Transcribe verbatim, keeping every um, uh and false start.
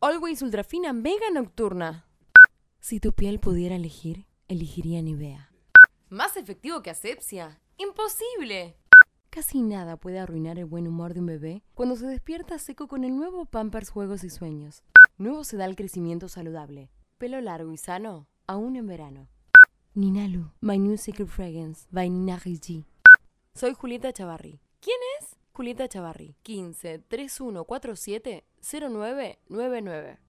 Always ultrafina mega nocturna. Si tu piel pudiera elegir, elegiría Nivea. ¿Más efectivo que Asepsia? ¡Imposible! Casi nada puede arruinar el buen humor de un bebé cuando se despierta seco con el nuevo Pampers Juegos y Sueños. Nuevo Sedal Crecimiento Saludable. Pelo largo y sano, aún en verano. Ninalu, My New Secret Fragrance, by Nina Ricci. Soy Julieta Chavarri. ¿Quién es? Julieta Chavarri. quince, treinta y uno cuarenta y siete, cero nueve nueve nueve.